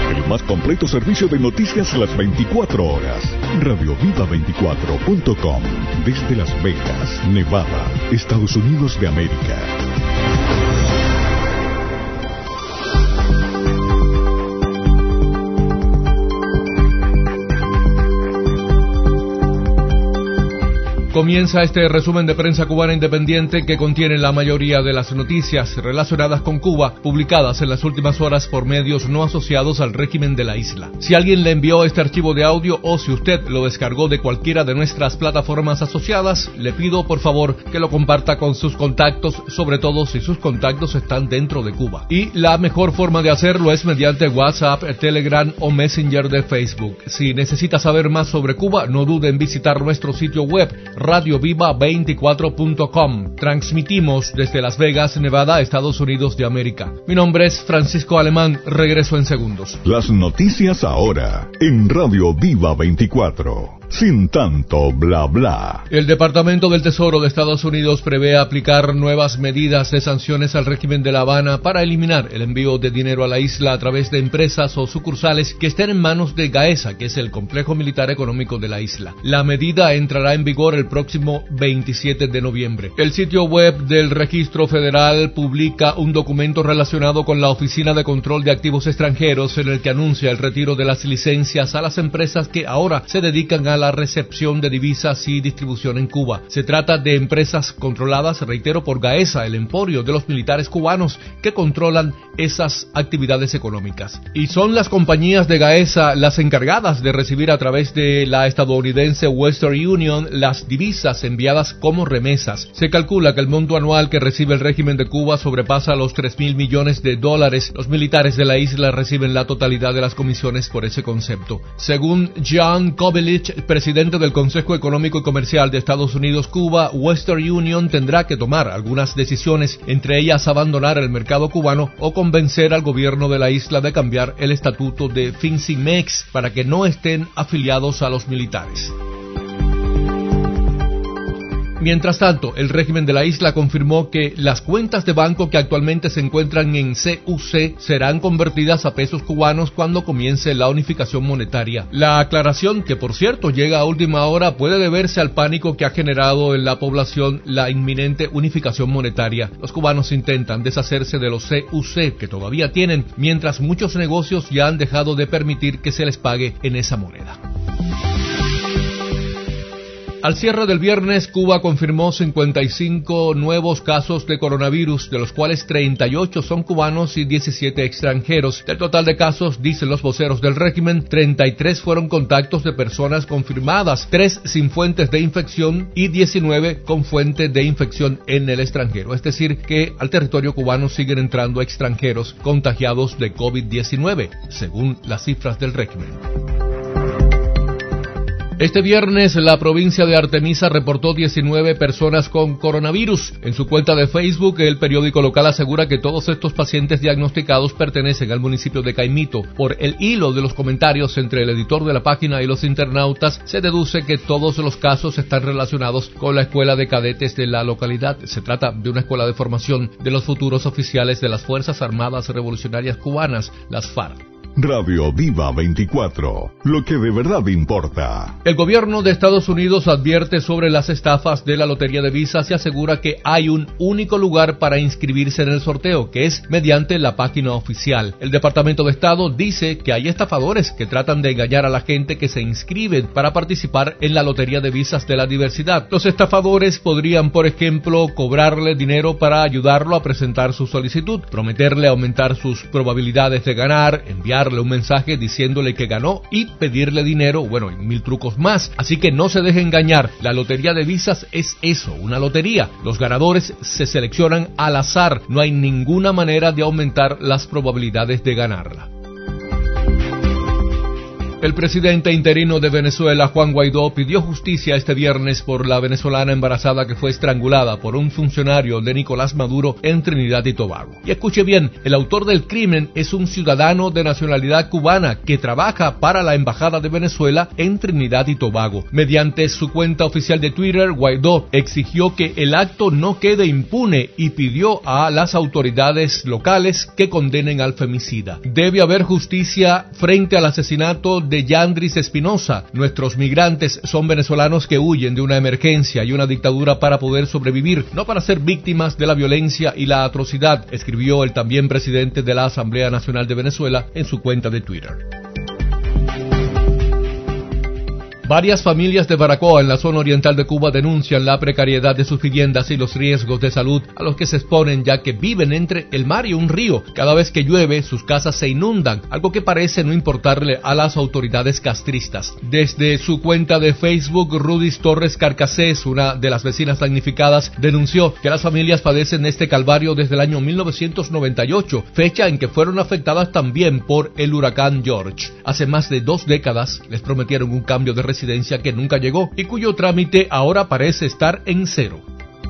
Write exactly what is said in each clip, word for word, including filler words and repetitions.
el más completo servicio de noticias las veinticuatro horas. radio viva veinticuatro punto com, desde Las Vegas, Nevada, Estados Unidos de América. Comienza este resumen de prensa cubana independiente que contiene la mayoría de las noticias relacionadas con Cuba publicadas en las últimas horas por medios no asociados al régimen de la isla. Si alguien le envió este archivo de audio o si usted lo descargó de cualquiera de nuestras plataformas asociadas, le pido por favor que lo comparta con sus contactos, sobre todo si sus contactos están dentro de Cuba. Y la mejor forma de hacerlo es mediante WhatsApp, Telegram o Messenger de Facebook. Si necesita saber más sobre Cuba, no dude en visitar nuestro sitio web radio viva veinticuatro punto com. Transmitimos desde Las Vegas, Nevada, Estados Unidos de América. Mi nombre es Francisco Alemán, regreso en segundos. Las noticias ahora en Radio Viva veinticuatro. Sin tanto bla bla. El Departamento del Tesoro de Estados Unidos prevé aplicar nuevas medidas de sanciones al régimen de La Habana para eliminar el envío de dinero a la isla a través de empresas o sucursales que estén en manos de GAESA, que es el complejo militar económico de la isla. La medida entrará en vigor el próximo veintisiete de noviembre. El sitio web del Registro Federal publica un documento relacionado con la Oficina de Control de Activos Extranjeros en el que anuncia el retiro de las licencias a las empresas que ahora se dedican a la recepción de divisas y distribución en Cuba. Se trata de empresas controladas, reitero, por GAESA, el emporio de los militares cubanos que controlan esas actividades económicas. Y son las compañías de GAESA las encargadas de recibir a través de la estadounidense Western Union las divisas enviadas como remesas. Se calcula que el monto anual que recibe el régimen de Cuba sobrepasa los tres mil millones de dólares. Los militares de la isla reciben la totalidad de las comisiones por ese concepto. Según John Kobelich, presidente del Consejo Económico y Comercial de Estados Unidos-Cuba, Western Union tendrá que tomar algunas decisiones, entre ellas abandonar el mercado cubano o convencer al gobierno de la isla de cambiar el estatuto de FinCimex para que no estén afiliados a los militares. Mientras tanto, el régimen de la isla confirmó que las cuentas de banco que actualmente se encuentran en C U C serán convertidas a pesos cubanos cuando comience la unificación monetaria. La aclaración, que por cierto llega a última hora, puede deberse al pánico que ha generado en la población la inminente unificación monetaria. Los cubanos intentan deshacerse de los C U C que todavía tienen, mientras muchos negocios ya han dejado de permitir que se les pague en esa moneda. Al cierre del viernes, Cuba confirmó cincuenta y cinco nuevos casos de coronavirus, de los cuales treinta y ocho son cubanos y diecisiete extranjeros. Del total de casos, dicen los voceros del régimen, treinta y tres fueron contactos de personas confirmadas, tres sin fuentes de infección y diecinueve con fuente de infección en el extranjero. Es decir, que al territorio cubano siguen entrando extranjeros contagiados de COVID diecinueve, según las cifras del régimen. Este viernes, la provincia de Artemisa reportó diecinueve personas con coronavirus. En su cuenta de Facebook, el periódico local asegura que todos estos pacientes diagnosticados pertenecen al municipio de Caimito. Por el hilo de los comentarios entre el editor de la página y los internautas, se deduce que todos los casos están relacionados con la escuela de cadetes de la localidad. Se trata de una escuela de formación de los futuros oficiales de las Fuerzas Armadas Revolucionarias Cubanas, las FARC. Radio Viva veinticuatro, lo que de verdad importa. El gobierno de Estados Unidos advierte sobre las estafas de la lotería de visas y asegura que hay un único lugar para inscribirse en el sorteo, que es mediante la página oficial. El Departamento de Estado dice que hay estafadores que tratan de engañar a la gente que se inscribe para participar en la lotería de visas de la diversidad. Los estafadores podrían, por ejemplo, cobrarle dinero para ayudarlo a presentar su solicitud, prometerle aumentar sus probabilidades de ganar, enviar un mensaje diciéndole que ganó y pedirle dinero, bueno, y mil trucos más. Así que no se deje engañar, la lotería de visas es eso, una lotería. Los ganadores se seleccionan al azar, no hay ninguna manera de aumentar las probabilidades de ganarla. El presidente interino de Venezuela, Juan Guaidó, pidió justicia este viernes por la venezolana embarazada que fue estrangulada por un funcionario de Nicolás Maduro en Trinidad y Tobago. Y escuche bien, el autor del crimen es un ciudadano de nacionalidad cubana que trabaja para la Embajada de Venezuela en Trinidad y Tobago. Mediante su cuenta oficial de Twitter, Guaidó exigió que el acto no quede impune y pidió a las autoridades locales que condenen al femicida. Debe haber justicia frente al asesinato de Yandris Espinosa. Nuestros migrantes son venezolanos que huyen de una emergencia y una dictadura para poder sobrevivir, no para ser víctimas de la violencia y la atrocidad, escribió el también presidente de la Asamblea Nacional de Venezuela en su cuenta de Twitter. Varias familias de Baracoa en la zona oriental de Cuba denuncian la precariedad de sus viviendas y los riesgos de salud a los que se exponen, ya que viven entre el mar y un río. Cada vez que llueve, sus casas se inundan, algo que parece no importarle a las autoridades castristas. Desde su cuenta de Facebook, Rudis Torres Carcasés, una de las vecinas damnificadas, denunció que las familias padecen este calvario desde el año mil novecientos noventa y ocho, fecha en que fueron afectadas también por el huracán George. Hace más de dos décadas les prometieron un cambio de residencia que nunca llegó y cuyo trámite ahora parece estar en cero.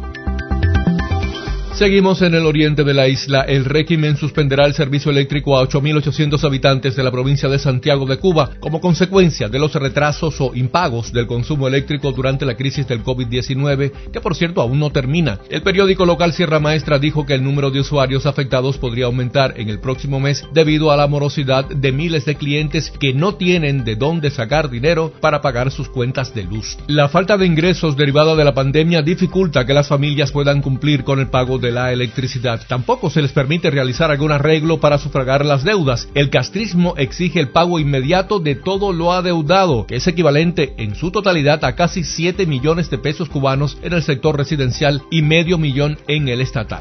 Seguimos en el oriente de la isla. El régimen suspenderá el servicio eléctrico a ocho mil ochocientos habitantes de la provincia de Santiago de Cuba como consecuencia de los retrasos o impagos del consumo eléctrico durante la crisis del COVID diecinueve, que por cierto aún no termina. El periódico local Sierra Maestra dijo que el número de usuarios afectados podría aumentar en el próximo mes debido a la morosidad de miles de clientes que no tienen de dónde sacar dinero para pagar sus cuentas de luz. La falta de ingresos derivada de la pandemia dificulta que las familias puedan cumplir con el pago de de la electricidad. Tampoco se les permite realizar algún arreglo para sufragar las deudas. El castrismo exige el pago inmediato de todo lo adeudado, que es equivalente en su totalidad a casi siete millones de pesos cubanos en el sector residencial y medio millón en el estatal.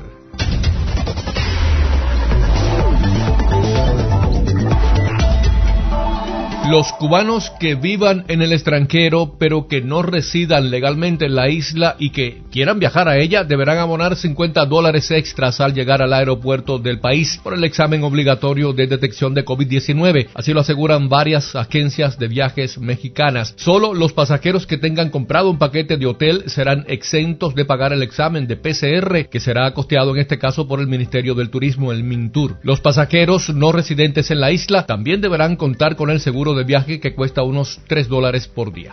Los cubanos que vivan en el extranjero pero que no residan legalmente en la isla y que quieran viajar a ella deberán abonar cincuenta dólares extras al llegar al aeropuerto del país por el examen obligatorio de detección de COVID diecinueve. Así lo aseguran varias agencias de viajes mexicanas. Solo los pasajeros que tengan comprado un paquete de hotel serán exentos de pagar el examen de P C R, que será costeado en este caso por el Ministerio del Turismo, el MINTUR. Los pasajeros no residentes en la isla también deberán contar con el seguro de viaje, que cuesta unos tres dólares por día.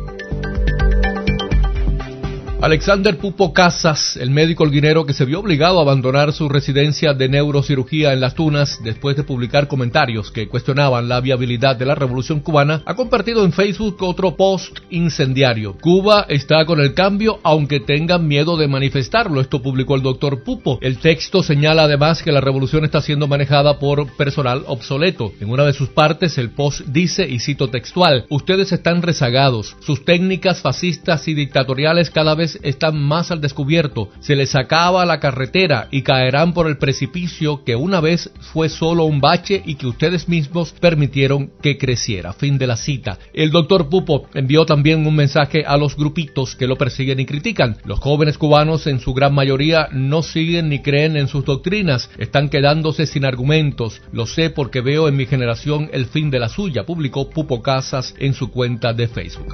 Alexander Pupo Casas, el médico holguinero que se vio obligado a abandonar su residencia de neurocirugía en Las Tunas después de publicar comentarios que cuestionaban la viabilidad de la revolución cubana, ha compartido en Facebook otro post incendiario. Cuba está con el cambio aunque tengan miedo de manifestarlo. Esto publicó el doctor Pupo. El texto señala además que la revolución está siendo manejada por personal obsoleto. En una de sus partes el post dice, y cito textual: ustedes están rezagados, sus técnicas fascistas y dictatoriales cada vez están más al descubierto, se les acaba la carretera y caerán por el precipicio que una vez fue solo un bache y que ustedes mismos permitieron que creciera. Fin de la cita. El doctor Pupo envió también un mensaje a los grupitos que lo persiguen y critican. Los jóvenes cubanos en su gran mayoría no siguen ni creen en sus doctrinas, están quedándose sin argumentos. Lo sé porque veo en mi generación el fin de la suya, publicó Pupo Casas en su cuenta de Facebook.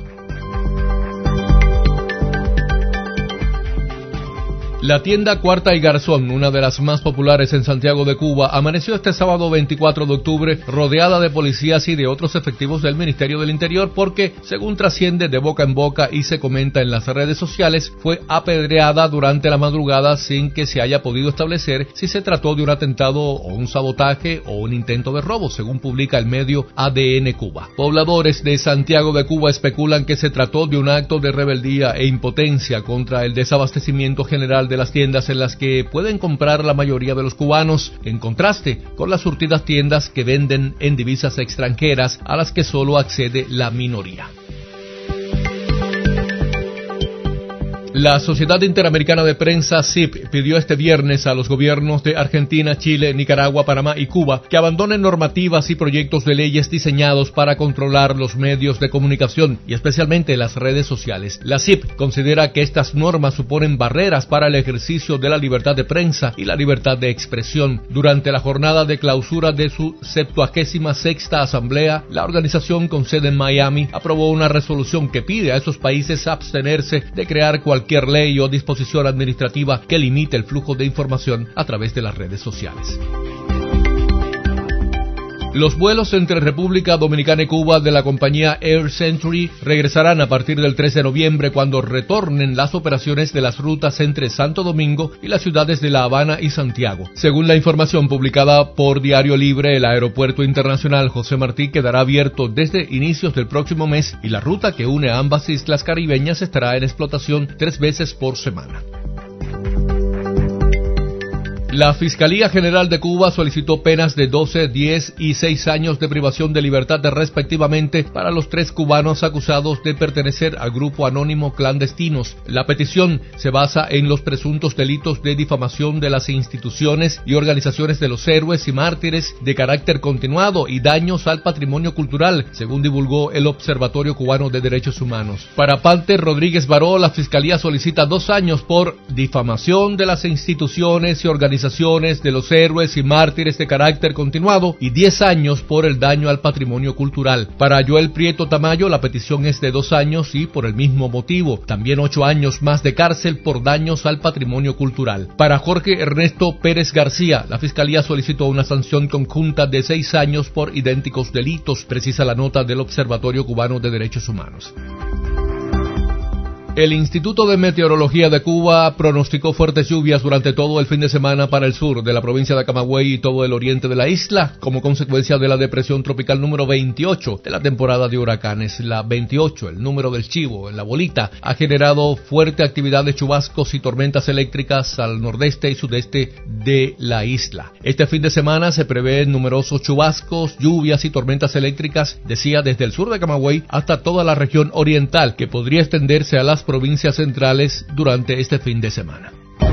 La tienda Cuarta y Garzón, una de las más populares en Santiago de Cuba, amaneció este sábado veinticuatro de octubre rodeada de policías y de otros efectivos del Ministerio del Interior porque, según trasciende de boca en boca y se comenta en las redes sociales, fue apedreada durante la madrugada sin que se haya podido establecer si se trató de un atentado o un sabotaje o un intento de robo, según publica el medio A D N Cuba. Pobladores de Santiago de Cuba especulan que se trató de un acto de rebeldía e impotencia contra el desabastecimiento general de de las tiendas en las que pueden comprar la mayoría de los cubanos, en contraste con las surtidas tiendas que venden en divisas extranjeras a las que solo accede la minoría. La Sociedad Interamericana de Prensa, S I P, pidió este viernes a los gobiernos de Argentina, Chile, Nicaragua, Panamá y Cuba que abandonen normativas y proyectos de leyes diseñados para controlar los medios de comunicación y especialmente las redes sociales. La S I P considera que estas normas suponen barreras para el ejercicio de la libertad de prensa y la libertad de expresión. Durante la jornada de clausura de su septuagésima sexta asamblea, la organización con sede en Miami aprobó una resolución que pide a esos países abstenerse de crear cualquier cualquier ley o disposición administrativa que limite el flujo de información a través de las redes sociales. Los vuelos entre República Dominicana y Cuba de la compañía Air Century regresarán a partir del trece de noviembre cuando retornen las operaciones de las rutas entre Santo Domingo y las ciudades de La Habana y Santiago. Según la información publicada por Diario Libre, el Aeropuerto Internacional José Martí quedará abierto desde inicios del próximo mes y la ruta que une a ambas islas caribeñas estará en explotación tres veces por semana. La Fiscalía General de Cuba solicitó penas de doce, diez y seis años de privación de libertad respectivamente para los tres cubanos acusados de pertenecer al grupo anónimo Clandestinos. La petición se basa en los presuntos delitos de difamación de las instituciones y organizaciones de los héroes y mártires de carácter continuado y daños al patrimonio cultural, según divulgó el Observatorio Cubano de Derechos Humanos. Para Pante Rodríguez Baró, la Fiscalía solicita dos años por difamación de las instituciones y organizaciones de los héroes y mártires de carácter continuado y diez años por el daño al patrimonio cultural. Para Joel Prieto Tamayo, la petición es de dos años y por el mismo motivo. También ocho años más de cárcel por daños al patrimonio cultural. Para Jorge Ernesto Pérez García, la Fiscalía solicitó una sanción conjunta de seis años por idénticos delitos, precisa la nota del Observatorio Cubano de Derechos Humanos. El Instituto de Meteorología de Cuba pronosticó fuertes lluvias durante todo el fin de semana para el sur de la provincia de Camagüey y todo el oriente de la isla, como consecuencia de la depresión tropical número veintiocho de la temporada de huracanes. La veintiocho, el número del chivo en la bolita, ha generado fuerte actividad de chubascos y tormentas eléctricas al nordeste y sudeste de la isla. Este fin de semana se prevén numerosos chubascos, lluvias y tormentas eléctricas, decía, desde el sur de Camagüey hasta toda la región oriental, que podría extenderse a las provincias centrales durante este fin de semana.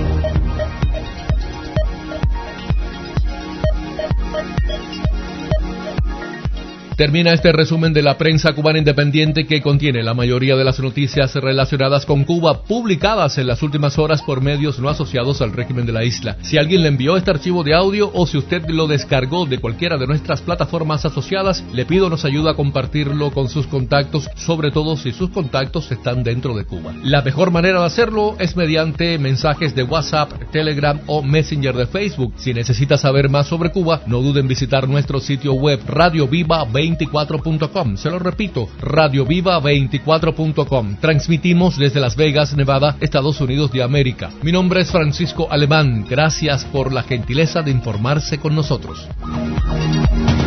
Termina este resumen de la prensa cubana independiente que contiene la mayoría de las noticias relacionadas con Cuba publicadas en las últimas horas por medios no asociados al régimen de la isla. Si alguien le envió este archivo de audio o si usted lo descargó de cualquiera de nuestras plataformas asociadas, le pido nos ayude a compartirlo con sus contactos, sobre todo si sus contactos están dentro de Cuba. La mejor manera de hacerlo es mediante mensajes de WhatsApp, Telegram o Messenger de Facebook. Si necesita saber más sobre Cuba, no duden en visitar nuestro sitio web Radio Viva veinticuatro punto com. Se lo repito, Radio Viva veinticuatro punto com. Transmitimos desde Las Vegas, Nevada, Estados Unidos de América. Mi nombre es Francisco Alemán. Gracias por la gentileza de informarse con nosotros.